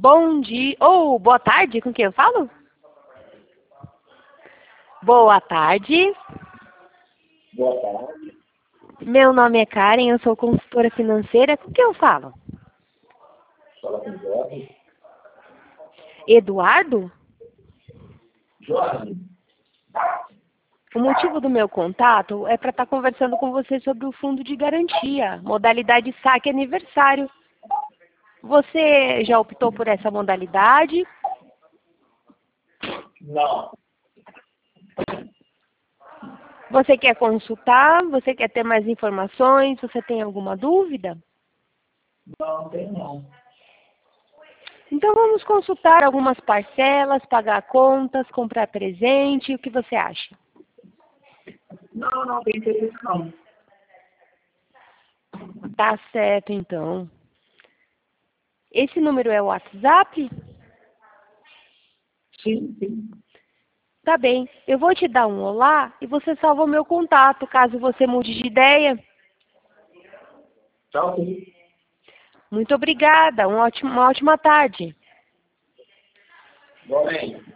Bom dia, ou boa tarde, com quem eu falo? Boa tarde. Boa tarde. Meu nome é Karen, eu sou consultora financeira, com quem eu falo? Fala com Jorge. Eduardo? Jorge. O motivo do meu contato é para estar conversando com você sobre o fundo de garantia, modalidade saque aniversário. Você já optou por essa modalidade? Não. Você quer consultar? Você quer ter mais informações? Você tem alguma dúvida? Não tem não. Então vamos consultar algumas parcelas, pagar contas, comprar presente, o que você acha? Não tem interesse não. Tá certo, então. Esse número é o WhatsApp? Sim. Tá bem. Eu vou te dar um olá e você salva o meu contato, caso você mude de ideia. Tchau, sim. Muito obrigada. Uma ótima tarde. Boa bem.